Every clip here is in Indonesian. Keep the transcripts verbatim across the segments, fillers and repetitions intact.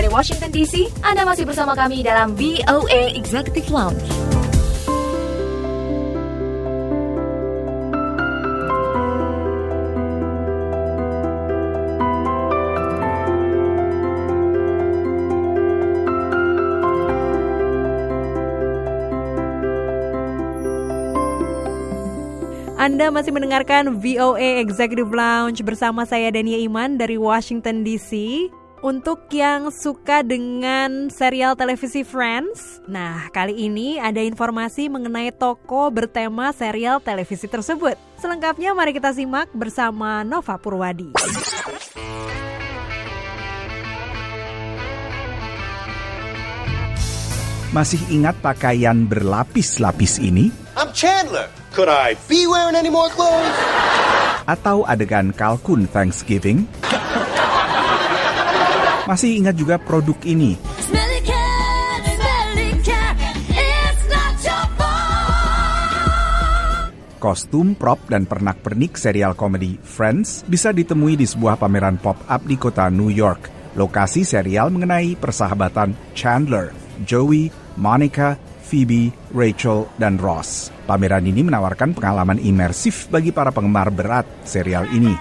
dari Washington D C, Anda masih bersama kami dalam V O A Executive Lounge. Anda masih mendengarkan V O A Executive Lounge bersama saya Dania Iman dari Washington D C. Untuk yang suka dengan serial televisi Friends, nah kali ini ada informasi mengenai toko bertema serial televisi tersebut. Selengkapnya mari kita simak bersama Nova Purwadi. Masih ingat pakaian berlapis-lapis ini? I'm Chandler. Could I be wearing any more clothes? Atau adegan kalkun Thanksgiving? Masih ingat juga produk ini? Smelly cat, smelly cat, it's not your fault. Kostum, prop, dan pernak-pernik serial komedi Friends bisa ditemui di sebuah pameran pop-up di kota New York. Lokasi serial mengenai persahabatan Chandler, Joey, Monica, Phoebe, Rachel, dan Ross. Pameran ini menawarkan pengalaman imersif bagi para penggemar berat serial ini.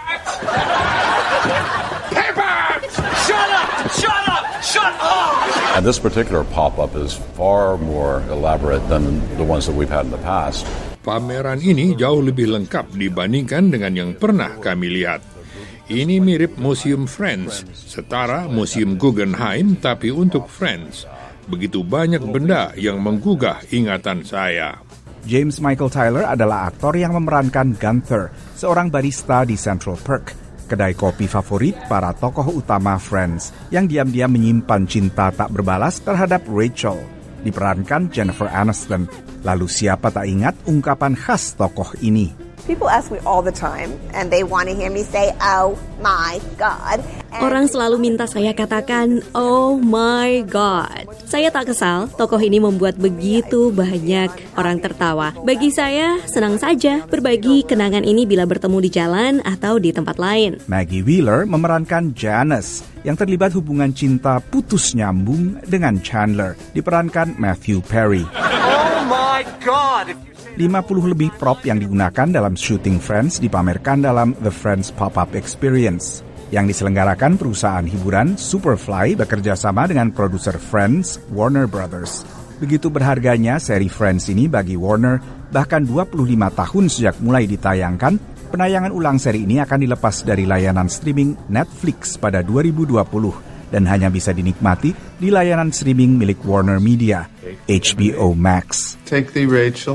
Shut up! Shut up! Shut up! And this particular pop-up is far more elaborate than the ones that we've had in the past. Pameran ini jauh lebih lengkap dibandingkan dengan yang pernah kami lihat. Ini mirip Museum Friends, setara Museum Guggenheim tapi untuk Friends. Begitu banyak benda yang menggugah ingatan saya. James Michael Tyler adalah aktor yang memerankan Gunther, seorang barista di Central Perk, kedai kopi favorit para tokoh utama Friends, yang diam-diam menyimpan cinta tak berbalas terhadap Rachel, diperankan Jennifer Aniston. Lalu siapa tak ingat ungkapan khas tokoh ini? People ask me all the time, and they want to hear me say, oh my God. And Orang selalu minta saya katakan, oh my God. Saya tak kesal, tokoh ini membuat begitu banyak orang tertawa. Bagi saya, senang saja berbagi kenangan ini bila bertemu di jalan atau di tempat lain. Maggie Wheeler memerankan Janice, yang terlibat hubungan cinta putus nyambung dengan Chandler, diperankan Matthew Perry. Oh my God! lima puluh lebih prop yang digunakan dalam syuting Friends dipamerkan dalam The Friends Pop-Up Experience yang diselenggarakan perusahaan hiburan Superfly bekerja sama dengan produser Friends, Warner Brothers. Begitu berharganya seri Friends ini bagi Warner, bahkan dua puluh lima tahun sejak mulai ditayangkan, penayangan ulang seri ini akan dilepas dari layanan streaming Netflix pada dua ribu dua puluh dan hanya bisa dinikmati di layanan streaming milik Warner Media, H B O Max. Take the Rachel.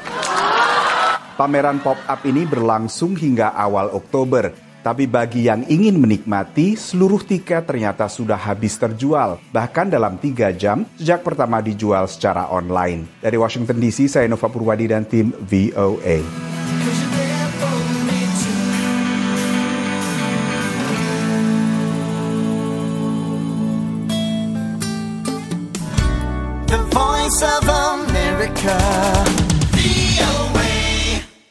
Pameran pop-up ini berlangsung hingga awal Oktober, tapi bagi yang ingin menikmati, seluruh tiket ternyata sudah habis terjual, bahkan dalam tiga jam sejak pertama dijual secara online. Dari Washington D C, saya Nova Purwadi dan tim V O A. The Voice of America.